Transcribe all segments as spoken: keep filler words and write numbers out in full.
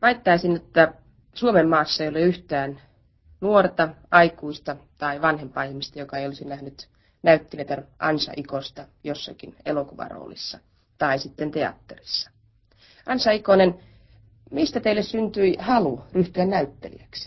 Väittäisin, että Suomen maassa ei ole yhtään nuorta, aikuista tai vanhempaa ihmistä, joka ei olisi nähnyt näyttelijätär Ansa Ikosta jossakin elokuvaroolissa tai sitten teatterissa. Ansa Ikonen, mistä teille syntyi halu ryhtyä näyttelijäksi?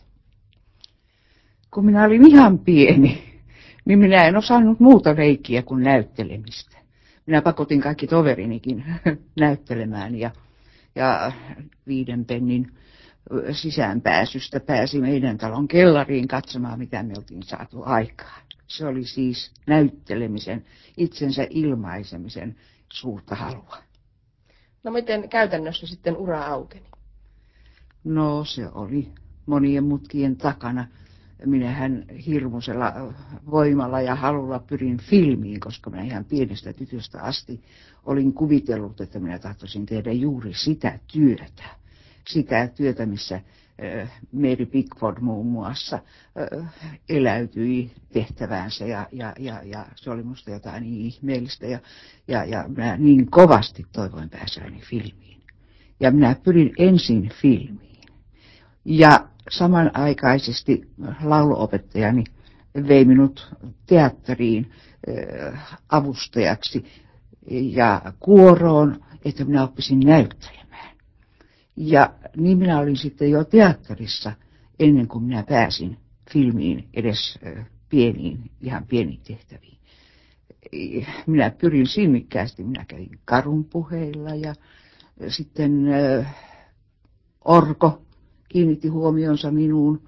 Kun minä olin ihan pieni, niin minä en osannut muuta leikkiä kuin näyttelemistä. Minä pakotin kaikki toverinikin näyttelemään ja, ja viiden pennin sisäänpääsystä pääsi meidän talon kellariin katsomaan, mitä me oltiin saatu aikaan. Se oli siis näyttelemisen, itsensä ilmaisemisen suurta halua. No miten käytännössä sitten ura aukeni? No se oli monien mutkien takana. Minähän hirmuisella voimalla ja halulla pyrin filmiin, koska minä ihan pienestä tytöstä asti olin kuvitellut, että minä tahtoisin tehdä juuri sitä työtä. Sitä työtä, missä Mary Pickford muun muassa eläytyi tehtäväänsä ja, ja, ja, ja se oli musta jotain niin ihmeellistä ja, ja, ja minä niin kovasti toivoin pääseväni filmiin. Ja minä pyrin ensin filmiin. Ja samanaikaisesti lauluopettajani vei minut teatteriin äh, avustajaksi ja kuoroon, että minä oppisin näyttelemään. Ja niin minä olin sitten jo teatterissa ennen kuin minä pääsin filmiin edes äh, pieniin, ihan pieniin tehtäviin. Minä pyrin sinnikkäästi, minä kävin Karunpuheilla ja sitten äh, Orko kiinnitti huomionsa minuun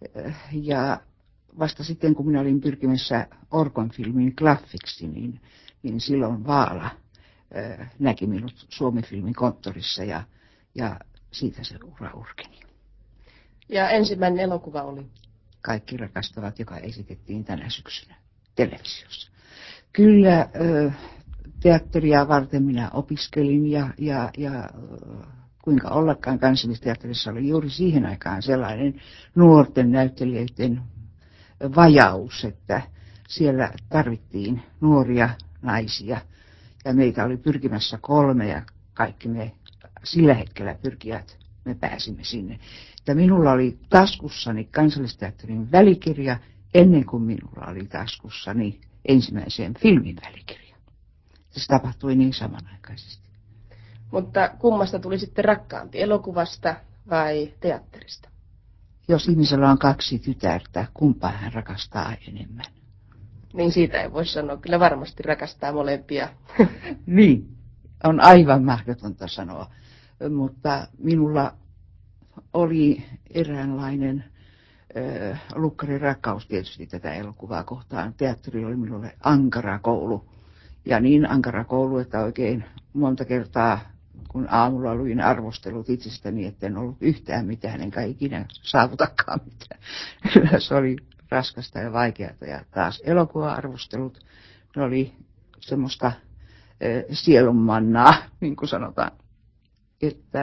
ja vasta sitten kun minä olin pyrkimässä Orkon filmin Klaffiksi, niin, niin silloin Vaala äh, näki minut Suomi-filmin konttorissa ja, ja siitä se ura urkeni. Ja ensimmäinen elokuva oli? Kaikki rakastavat, joka esitettiin tänä syksynä televisiossa. Kyllä äh, teatteria varten minä opiskelin ja, ja, ja kuinka ollakaan Kansallisteatterissa oli juuri siihen aikaan sellainen nuorten näyttelijöiden vajaus, että siellä tarvittiin nuoria naisia ja meitä oli pyrkimässä kolme ja kaikki me sillä hetkellä pyrkijät, me pääsimme sinne. Ja minulla oli taskussani Kansallisteatterin välikirja ennen kuin minulla oli taskussani ensimmäiseen filmin välikirja. Se tapahtui niin samanaikaisesti. Mutta kummasta tuli sitten rakkaampi, elokuvasta vai teatterista? Jos ihmisellä on kaksi tytärtä, kumpaa hän rakastaa enemmän? Niin siitä ei voi sanoa, kyllä varmasti rakastaa molempia. Niin, on aivan mahdotonta sanoa, mutta minulla oli eräänlainen äh, lukkarin rakkaus tietysti tätä elokuvaa kohtaan. Teatteri oli minulle ankara koulu ja niin ankara koulu, että oikein monta kertaa kun aamulla luin arvostelut itsestäni, että en ollut yhtään mitään, enkä ikinä saavutakaan mitään. Kyllä se oli raskasta ja vaikeaa. Ja taas elokuva-arvostelut, ne oli semmoista äh, sielunmannaa, niin kuin sanotaan. Että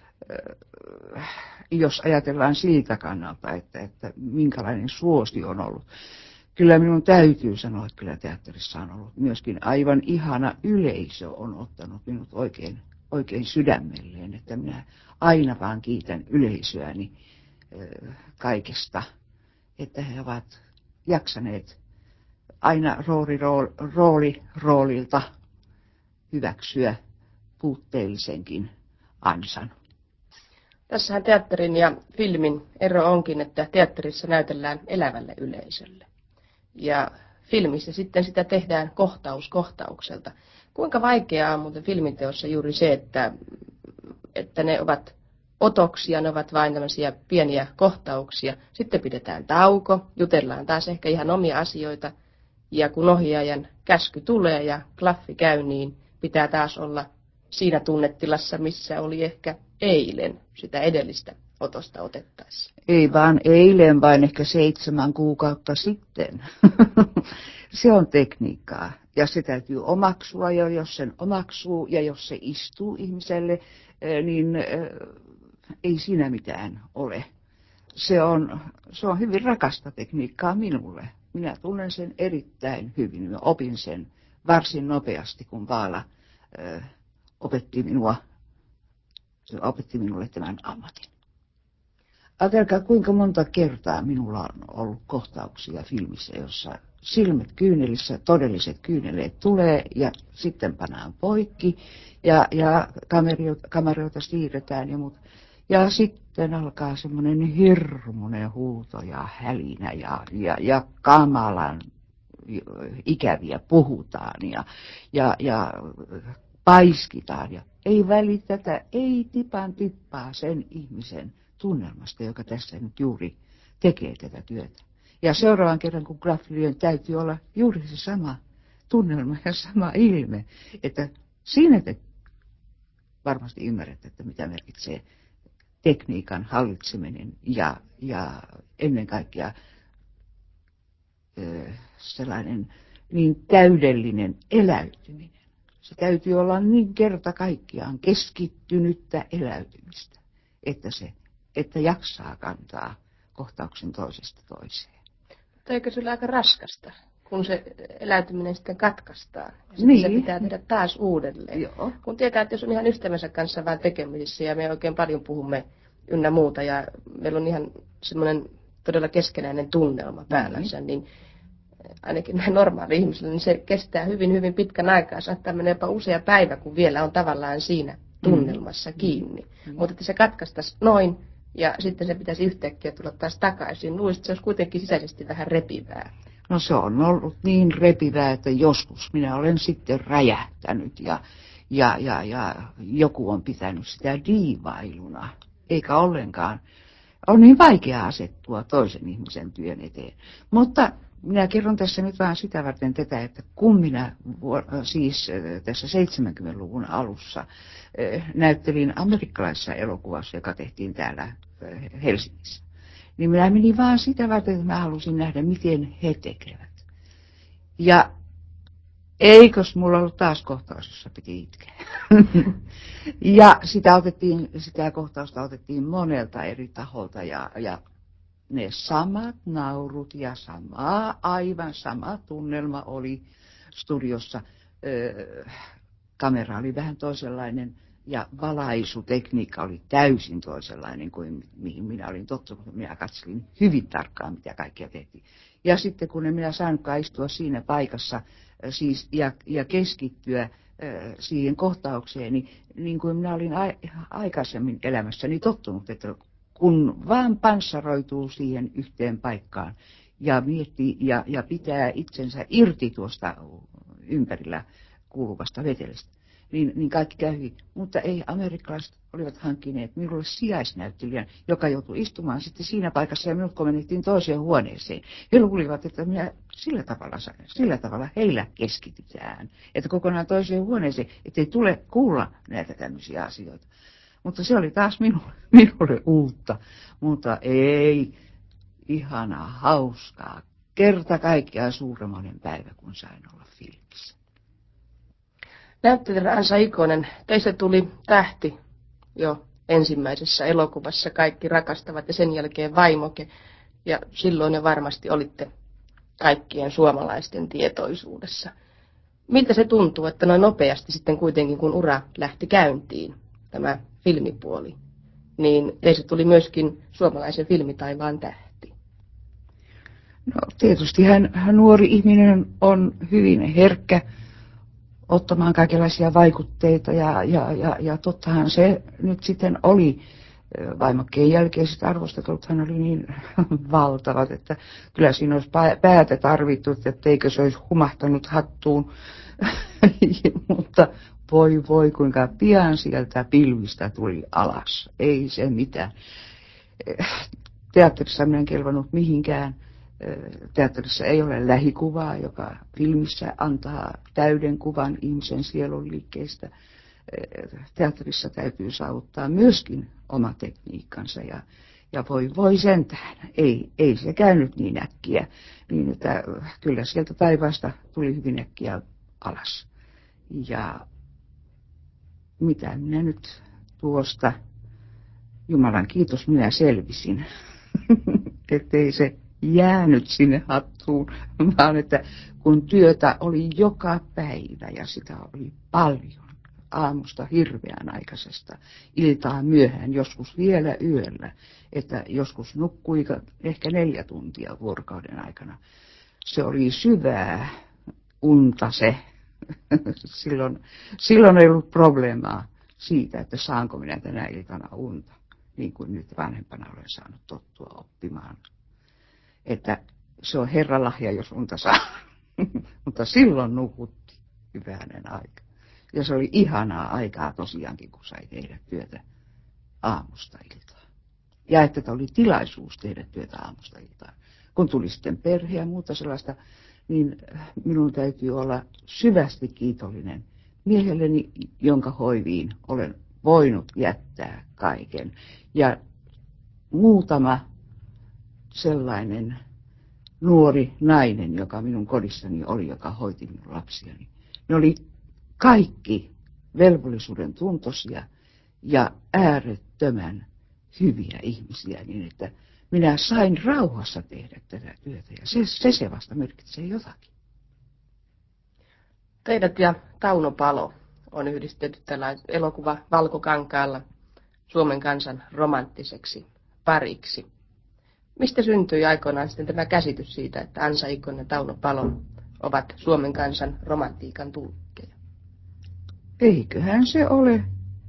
äh, jos ajatellaan siltä kannalta, että, että minkälainen suosio on ollut. Kyllä minun täytyy sanoa, että kyllä teatterissa on ollut myöskin aivan ihana yleisö on ottanut minut oikein oikein sydämelleen, että minä aina vaan kiitän yleisöäni äh, kaikesta, että he ovat jaksaneet aina rooli, rooli, rooli roolilta hyväksyä puutteellisenkin ansan. Tässähän teatterin ja filmin ero onkin, että teatterissa näytellään elävälle yleisölle. Ja filmissä sitten sitä tehdään kohtaus kohtaukselta. Kuinka vaikeaa on muuten filminteossa juuri se, että, että ne ovat otoksia, ne ovat vain tämmöisiä pieniä kohtauksia. Sitten pidetään tauko, jutellaan taas ehkä ihan omia asioita. Ja kun ohjaajan käsky tulee ja klaffi käy, niin pitää taas olla siinä tunnetilassa, missä oli ehkä eilen sitä edellistä otosta otettaessa. Ei vaan eilen, vaan ehkä seitsemän kuukautta sitten. Se on tekniikkaa ja se täytyy omaksua ja jos sen omaksuu ja jos se istuu ihmiselle, niin ei siinä mitään ole. Se on, se on hyvin rakasta tekniikkaa minulle. Minä tunnen sen erittäin hyvin. Minä opin sen varsin nopeasti, kun Vaala ö, opetti minua, se opetti minulle tämän ammatin. ajatelkaa kuinka monta kertaa minulla on ollut kohtauksia filmissä, jossa silmät kyynelissä, todelliset kyyneleet tulee ja sitten pannaan poikki ja, ja kameroita, kameroita siirretään ja muut. Ja sitten alkaa semmoinen hirmuinen huuto ja hälinä ja, ja, ja kamalan ikäviä puhutaan ja, ja, ja paiskitaan. Ja ei välitetä, ei tipan tippaa sen ihmisen tunnelmasta, joka tässä nyt juuri tekee tätä työtä. Ja seuraavan kerran, kun graffilien täytyy olla juuri se sama tunnelma ja sama ilme, että siinä te varmasti ymmärrätte, että mitä merkitsee tekniikan hallitseminen ja, ja ennen kaikkea ö, sellainen niin täydellinen eläytyminen. Se täytyy olla niin kerta kaikkiaan keskittynyttä eläytymistä, että, se, että jaksaa kantaa kohtauksen toisesta toiseen. Mutta eikö se ole aika raskasta, kun se eläytyminen sitten katkaistaan? Ja niin. Se pitää tehdä taas uudelleen. Joo. Kun tietää, että jos on ihan ystävänsä kanssa vaan tekemisissä ja me oikein paljon puhumme ynnä muuta ja meillä on ihan semmoinen todella keskenäinen tunnelma päällänsä, mm-hmm. niin ainakin näin normaali ihmisellä, niin se kestää hyvin, hyvin pitkän aikaa. Saattaa mennä jopa usea päivä, kun vielä on tavallaan siinä tunnelmassa mm-hmm. kiinni. Mm-hmm. Mutta että se katkaistaisi noin ja sitten se pitäisi yhtäkkiä tulla taas takaisin. Luulisin, se olisi kuitenkin sisäisesti vähän repivää. No se on ollut niin repivää, että joskus minä olen sitten räjähtänyt ja, ja, ja, ja joku on pitänyt sitä diivailuna, eikä ollenkaan. On niin vaikea asettua toisen ihmisen työn eteen. Mutta minä kerron tässä nyt vähän sitä varten tätä, että kun minä siis tässä seitsemänkymmentäluvun alussa näyttelin amerikkalaisessa elokuvassa, joka tehtiin täällä Helsingissä, niin minä menin vaan sitä varten, että mä halusin nähdä, miten he tekevät. Ja eikös mulla ollut taas kohtaus, jossa piti itkeä. Ja sitä, otettiin, sitä kohtausta otettiin monelta eri taholta ja, ja ne samat naurut ja sama, aivan sama tunnelma oli studiossa. Öö, kamera oli vähän toisenlainen ja valaisutekniikka oli täysin toisenlainen kuin mihin minä olin tottunut. Minä katselin hyvin tarkkaan, mitä kaikkea tehtiin. Ja sitten kun en minä saanutkaan istua siinä paikassa siis, ja, ja keskittyä äh, siihen kohtaukseen, niin, niin kuin minä olin a, aikaisemmin elämässäni tottunut, että kun vaan panssaroituu siihen yhteen paikkaan ja miettii ja, ja pitää itsensä irti tuosta ympärillä kuuluvasta vetelestä, niin, niin kaikki käy hyvin. Mutta ei, amerikkalaiset olivat hankkineet minulle sijaisnäyttelijän, joka joutui istumaan sitten siinä paikassa ja minut komennettiin toiseen huoneeseen. He luulivat, että minä sillä tavalla, sillä tavalla heillä keskitytään, että kokonaan toiseen huoneeseen, ettei tule kuulla näitä tämmöisiä asioita. Mutta se oli taas minulle, minulle uutta, mutta ei, ihanaa, hauskaa, kerta kaikkiaan suuremmoinen päivä, kun sain olla filmissä. Näyttelijä Ansa Ikonen, teistä tuli tähti jo ensimmäisessä elokuvassa, Kaikki rakastavat ja sen jälkeen Vaimoke. Ja silloin jo varmasti olitte kaikkien suomalaisten tietoisuudessa. Miltä se tuntuu, että noin nopeasti sitten kuitenkin, kun ura lähti käyntiin, tämä filmipuoli, niin teistä tuli myöskin suomalaisen filmitaivaan tähti? No tietysti hän, hän nuori ihminen on hyvin herkkä ottamaan kaikenlaisia vaikutteita ja, ja, ja, ja tottahan se nyt sitten oli. Vaimokkeen jälkeiset arvostelut hän oli niin valtavat, että kyllä siinä olisi päätä tarvittu, etteikö se olisi humahtanut hattuun. Mutta voi voi kuinka pian sieltä pilvistä tuli alas. Ei se mitään. Teatterissa minä en kelvannut mihinkään. Teatterissa ei ole lähikuvaa, joka filmissä antaa täyden kuvan ihmisen sielun liikkeestä. Teatterissa täytyy saavuttaa myöskin oma tekniikkansa ja, ja voi, voi sentään. Ei, ei se käynyt niin äkkiä, niin että kyllä sieltä taivaasta tuli hyvin äkkiä alas. Ja mitä minä nyt tuosta, Jumalan kiitos, minä selvisin, ettei se jäänyt sinne hattuun, vaan että kun työtä oli joka päivä ja sitä oli paljon, aamusta hirveän aikaisesta iltaan myöhään, joskus vielä yöllä, että joskus nukkui ehkä neljä tuntia vuorokauden aikana. Se oli syvää unta se. silloin, silloin ei ollut probleemaa siitä, että saanko minä tänä iltana unta, niin kuin nyt vanhempana olen saanut tottua oppimaan. Että se on Herran lahja, jos unta saa. Mutta silloin nukutti hyvänen aika. Ja se oli ihanaa aikaa tosiaankin, kun sai tehdä työtä aamusta iltaan. Ja että oli tilaisuus tehdä työtä aamusta iltaan. Kun tuli sitten perhe ja muuta sellaista, niin minun täytyy olla syvästi kiitollinen miehelleni, jonka hoiviin olen voinut jättää kaiken. Ja muutama sellainen nuori nainen, joka minun kodissani oli, joka hoiti minun lapsiani. Ne oli kaikki velvollisuuden tuntoisia ja äärettömän hyviä ihmisiä, niin että minä sain rauhassa tehdä tätä työtä, ja se, se, se vasta merkitsee jotakin. Teidät ja Tauno Palo on yhdistetty tällä elokuva Valkokankaalla Suomen kansan romanttiseksi pariksi. Mistä syntyi aikoinaan sitten tämä käsitys siitä, että Ansa Ikonen ja Tauno Palo ovat Suomen kansan romantiikan tulkkeja? Eiköhän se ole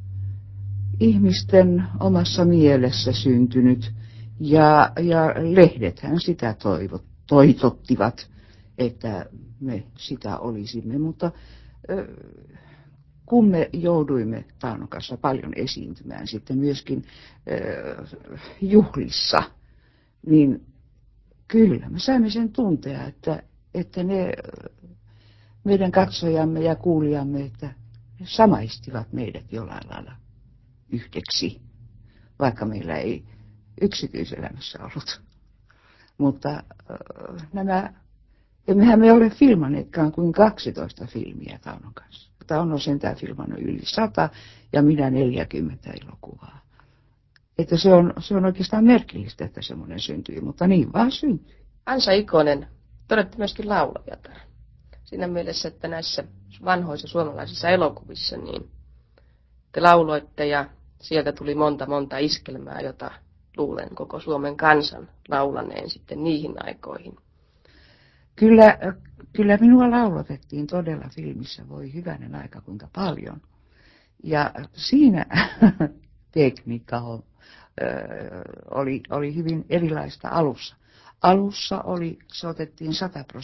ihmisten omassa mielessä syntynyt, ja, ja lehdethän sitä toivot, toitottivat, että me sitä olisimme, mutta äh, kun me jouduimme Taunon kanssa paljon esiintymään sitten myöskin äh, juhlissa, niin kyllä me saimme sen tuntea, että, että ne meidän katsojamme ja kuulijamme, että ne samaistivat meidät jollain lailla yhdeksi, vaikka meillä ei yksityiselämässä ollut. Mutta äh, nämä, emmehän me ole filmanneetkaan kuin kaksitoista filmiä Taunon kanssa. Tauno on sentään filmannut yli sata ja minä neljäkymmentä elokuvaa. Että se on, se on oikeastaan merkillistä, että semmoinen syntyi, mutta niin vaan syntyi. Ansa Ikonen, te olette myöskin laulajatar. Siinä mielessä, että näissä vanhoissa suomalaisissa elokuvissa, niin te lauloitte ja sieltä tuli monta monta iskelmää, jota luulen koko Suomen kansan laulaneen sitten niihin aikoihin. Kyllä, kyllä minua laulatettiin todella filmissä, voi hyvänen aika kuinka paljon. Ja siinä tekniikka on, ö, oli, oli hyvin erilaista alussa. Alussa oli, se otettiin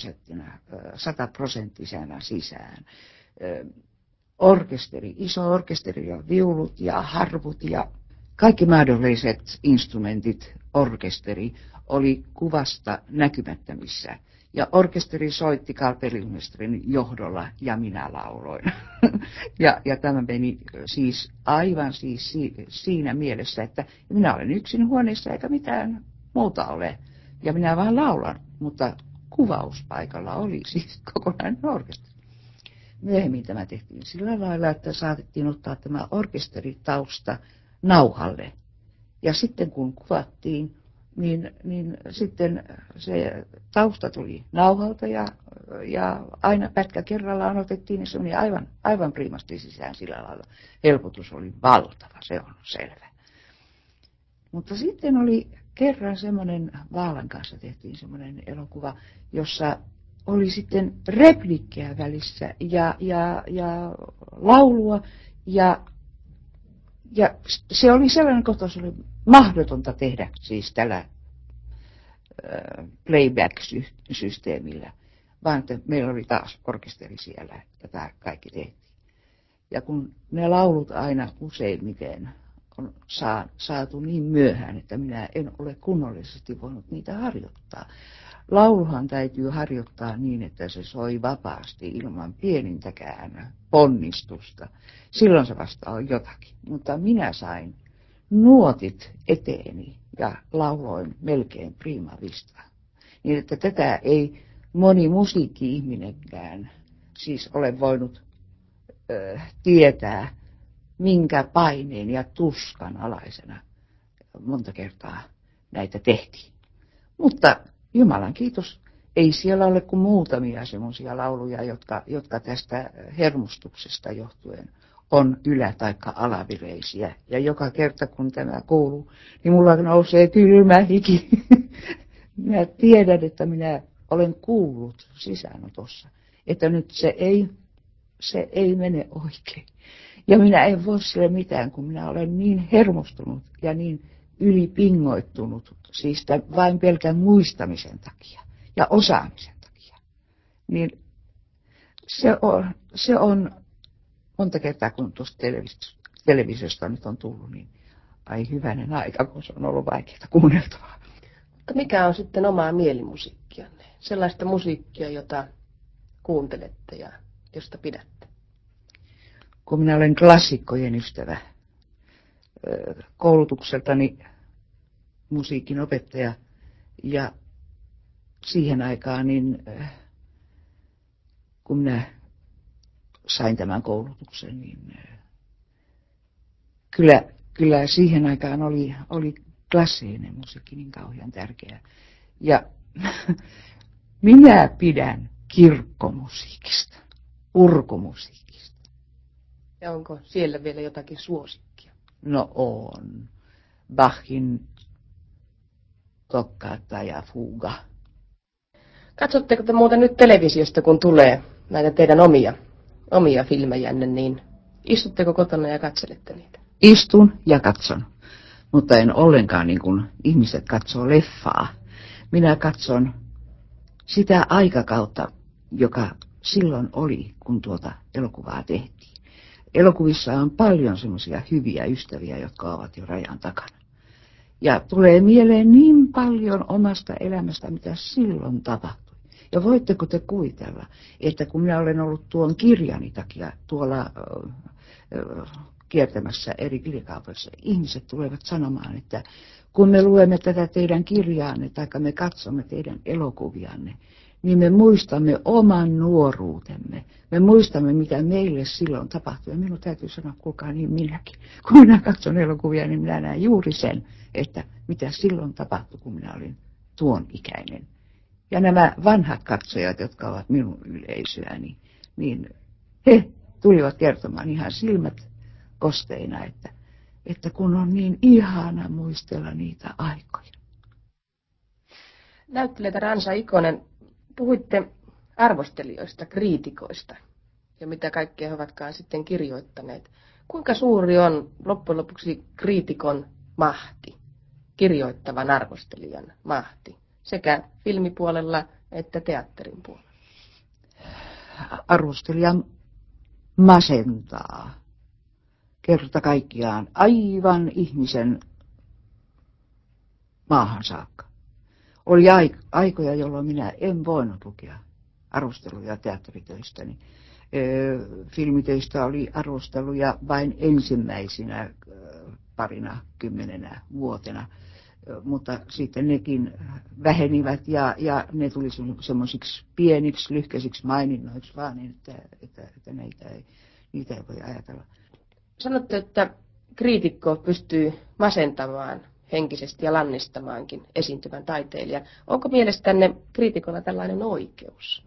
sataprosenttisena sisään. Ö, orkesteri, iso orkesteri ja viulut ja harvut ja kaikki mahdolliset instrumentit, orkesteri oli kuvasta näkymättömissä. Ja orkesteri soitti kapellimestarin johdolla ja minä lauloin. ja, ja tämä meni siis aivan siis si, siinä mielessä, että minä olen yksin huoneessa eikä mitään muuta ole. Ja minä vaan laulan, mutta kuvauspaikalla oli siis kokonainen orkesteri. Myöhemmin tämä tehtiin sillä lailla, että saatettiin ottaa tämä orkesteritausta nauhalle. Ja sitten kun kuvattiin, niin, niin sitten se tausta tuli nauhalta ja, ja aina pätkä kerrallaan otettiin, niin se meni aivan, aivan priimasti sisään sillä lailla. Helpotus oli valtava, se on selvä. Mutta sitten oli kerran semmoinen, Vaalan kanssa tehtiin semmoinen elokuva, jossa oli sitten replikkejä välissä ja, ja, ja laulua ja, ja se oli sellainen kohta, se oli mahdotonta tehdä siis tällä äh, playback-systeemillä, vaan että meillä oli taas orkesteri siellä ja tämä kaikki tehtiin. Ja kun ne laulut aina useimmiten on saatu niin myöhään, että minä en ole kunnollisesti voinut niitä harjoittaa. Lauluhan täytyy harjoittaa niin, että se soi vapaasti ilman pienintäkään ponnistusta. Silloin se vasta on jotakin. Mutta minä sain nuotit eteeni ja lauloin melkein prima vista. Niin, että tätä ei moni musiikki-ihminenkään siis ole voinut ö, tietää, minkä paineen ja tuskan alaisena monta kertaa näitä tehtiin. Mutta Jumalan kiitos, ei siellä ole kuin muutamia semmoisia lauluja, jotka, jotka tästä hermostuksesta johtuen on ylä- tai alavireisiä. Ja joka kerta kun tämä kuuluu, niin mulla nousee kylmä hiki. Minä tiedän, että minä olen kuullut sisäänotossa, että nyt se ei, se ei mene oikein. Ja minä en voi sille mitään, kun minä olen niin hermostunut ja niin ylipingoittunut, siis vain pelkän muistamisen takia ja osaamisen takia. Niin se on, se on monta kertaa, kun tuosta televis- televisiosta nyt on tullut, niin ai hyvänen aika, kun se on ollut vaikeaa kuunneltavaa. Mutta mikä on sitten omaa mielimusiikkianne? Sellaista musiikkia, jota kuuntelette ja josta pidätte? Kun minä olen klassikkojen ystävä, koulutukseltani musiikin opettaja ja siihen aikaan, niin kun minä sain tämän koulutuksen, niin kyllä, kyllä siihen aikaan oli, oli klassinen musiikki niin kauhean tärkeä. Ja minä pidän kirkkomusiikista, urkumusiikista. Ja onko siellä vielä jotakin suosikkia? No on. Bachin toccata ja fuga. Katsotteko te muuten nyt televisiosta, kun tulee näitä teidän omia, omia filmejänne, niin istutteko kotona ja katselette niitä? Istun ja katson, mutta en ollenkaan niin kuin ihmiset katsoo leffaa. Minä katson sitä aikakautta, joka silloin oli, kun tuota elokuvaa tehtiin. Elokuvissa on paljon semmoisia hyviä ystäviä, jotka ovat jo rajan takana. Ja tulee mieleen niin paljon omasta elämästä, mitä silloin tapahtui. Ja voitteko te kuvitella, että kun minä olen ollut tuon kirjani takia tuolla äh, äh, kiertämässä eri kirjakaupoissa, ihmiset tulevat sanomaan, että kun me luemme tätä teidän kirjaanne tai me katsomme teidän elokuvianne, niin me muistamme oman nuoruutemme. Me muistamme, mitä meille silloin tapahtui. Ja minun täytyy sanoa, kuulkaa niin minäkin. Kun minä katson elokuvia, niin minä näen juuri sen, että mitä silloin tapahtui, kun minä olin tuon ikäinen. Ja nämä vanhat katsojat, jotka ovat minun yleisöäni, niin he tulivat kertomaan ihan silmät kosteina, että, että kun on niin ihana muistella niitä aikoja. Näyttelijä Ransa Ikonen, puhuitte arvostelijoista, kriitikoista ja mitä kaikkea he ovatkaan sitten kirjoittaneet. Kuinka suuri on loppujen lopuksi kriitikon mahti, kirjoittavan arvostelijan mahti, sekä filmipuolella että teatterin puolella? Arvostelija masentaa kerta kaikkiaan aivan ihmisen maahan saakka. Oli aikoja, jolloin minä en voinut lukea arvosteluja teatteritöistäni. Filmitöistä oli arvosteluja vain ensimmäisinä parina kymmenenä vuotena, mutta sitten nekin vähenivät ja, ja ne tuli semmoisiksi pieniksi, lyhkäisiksi maininnoiksi vaan, niin että, että, että niitä, ei, niitä ei voi ajatella. Sanotte, että kriitikko pystyy masentamaan henkisesti ja lannistamaankin esiintyvän taiteilijan. Onko mielestänne kriitikolla tällainen oikeus?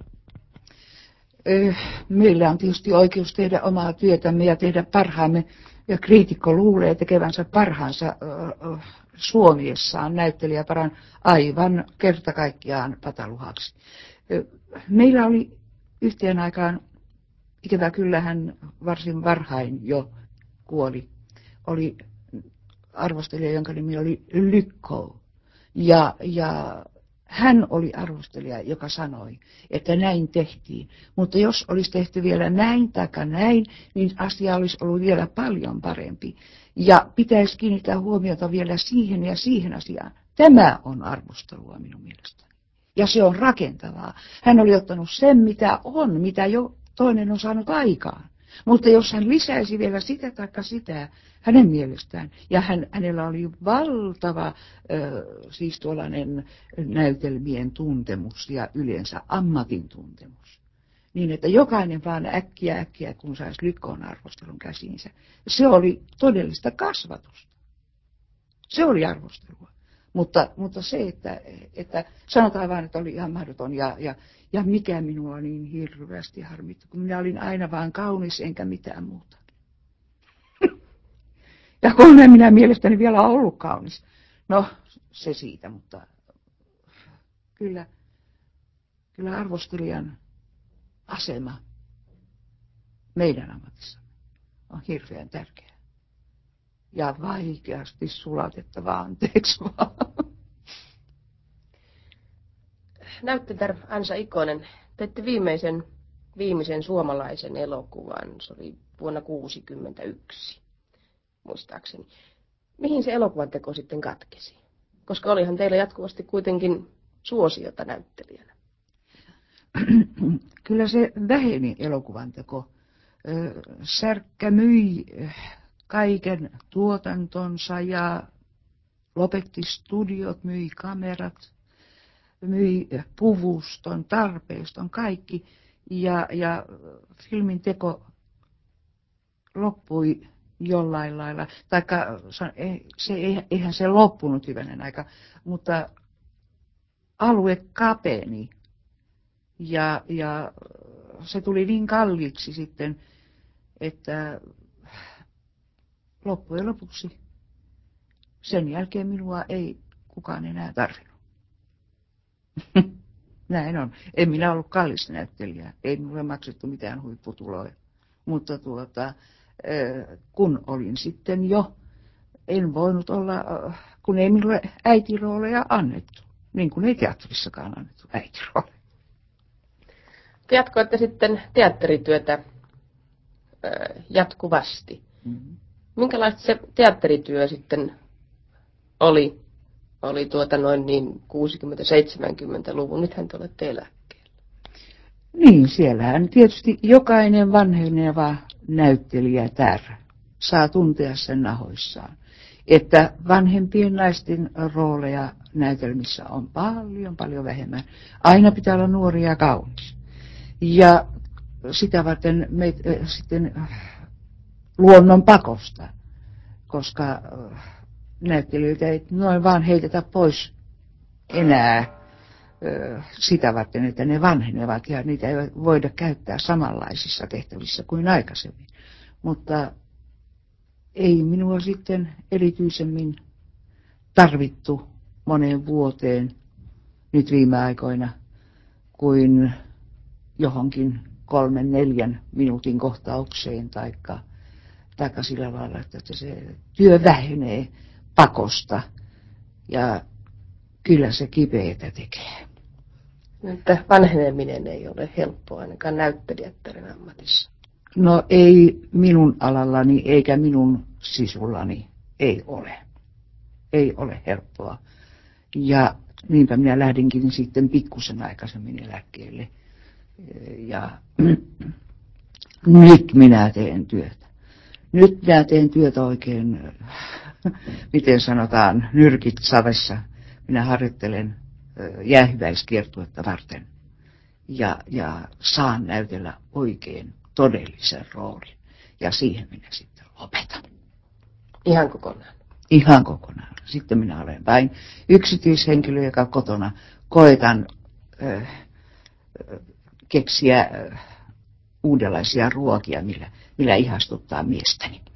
Meillä on tietysti oikeus tehdä omaa työtämme ja tehdä parhaamme. Ja kriitikko luulee tekevänsä parhaansa suomiessaan näyttelijäparan aivan kerta kaikkiaan pataluhaksi. Meillä oli yhteen aikaan, ikävä kyllä hän varsin varhain jo kuoli, oli arvostelija, jonka nimi oli Lykkow. Ja, ja hän oli arvostelija, joka sanoi, että näin tehtiin. Mutta jos olisi tehty vielä näin tai näin, niin asia olisi ollut vielä paljon parempi. Ja pitäisi kiinnittää huomiota vielä siihen ja siihen asiaan. Tämä on arvostelua minun mielestäni. Ja se on rakentavaa. Hän oli ottanut sen, mitä on, mitä jo toinen on saanut aikaan. Mutta jos hän lisäisi vielä sitä tai sitä hänen mielestään, ja hän, hänellä oli valtava äh, siis tuollainen näytelmien tuntemus ja yleensä ammatin tuntemus, niin että jokainen vaan äkkiä äkkiä, kun saisi Lykkown arvostelun käsiinsä, se oli todellista kasvatusta. Se oli arvostelua. Mutta, mutta se, että, että sanotaan vain, että oli ihan mahdoton ja, ja, ja mikä minua niin hirveästi harmitti, kun minä olin aina vaan kaunis enkä mitään muuta. Ja kun en minä mielestäni vielä ollut kaunis. No, se siitä, mutta kyllä, kyllä arvostelijan asema meidän ammatissa on hirveän tärkeä. Ja vaikeasti sulatettava, anteeksi vaan. Näyttelijä Ansa Ikonen, teitte viimeisen, viimeisen suomalaisen elokuvan, se oli vuonna tuhatyhdeksänsataakuusikymmentäyksi, muistaakseni. Mihin se elokuvan teko sitten katkesi? Koska olihan teillä jatkuvasti kuitenkin suosiota näyttelijänä. Kyllä se väheni elokuvan teko. Särkkä myi kaiken tuotantonsa ja lopetti studiot, myi kamerat, myi puvuston, tarpeiston, kaikki. Ja, ja filmin teko loppui jollain lailla, taikka se, eihän se loppunut hyvänen aika, mutta alue kapeni ja, ja se tuli niin kalliiksi sitten, että loppujen lopuksi sen jälkeen minua ei kukaan enää tarvinnut. Näin on. En minä ollut kallis näyttelijä, ei minulle maksettu mitään huipputuloja, mutta tuota, kun olin sitten jo, en voinut olla, kun ei minulle äitirooleja annettu, niin kuin ei teatterissakaan annettu äitirooleja. Te jatkoitte sitten teatterityötä jatkuvasti. Mm-hmm. Minkälaista se teatterityö sitten oli, oli tuota noin niin kuusikymmentä-seitsemänkymmentäluvun, nythän te olette eläkkeellä. Niin, siellähän tietysti jokainen vanheneva näyttelijätär saa tuntea sen nahoissaan, että vanhempien naisten rooleja näytelmissä on paljon, paljon vähemmän. Aina pitää olla nuori ja kaunis. Ja sitä varten me äh, sitten äh, luonnon pakosta, koska äh, näyttelijöitä ei noin vaan heitetä pois enää äh, sitä varten, että ne vanhenevat ja niitä ei voida käyttää samanlaisissa tehtävissä kuin aikaisemmin. Mutta ei minua sitten erityisemmin tarvittu moneen vuoteen nyt viime aikoina kuin johonkin kolmen neljän minuutin kohtaukseen taikka, taikka sillä lailla, että se työ vähenee pakosta ja kyllä se kipeätä tekee. Että vanheneminen ei ole helppoa ainakaan näyttelijättären ammatissa. No ei minun alallani eikä minun sisullani ei ole. Ei ole helppoa. Ja niinpä minä lähdinkin sitten pikkusen aikaisemmin eläkkeelle. Ja nyt minä teen työtä. Nyt minä teen työtä oikein, miten sanotaan, nyrkit savessa. Minä harjoittelen jäähyväiskiertuetta varten. Ja, ja saan näytellä oikein todellisen roolin. Ja siihen minä sitten lopetan. Ihan kokonaan? Ihan kokonaan. Sitten minä olen vain yksityishenkilö, joka kotona koetan äh, keksiä äh, uudenlaisia ruokia, millä, millä ihastuttaa miestäni.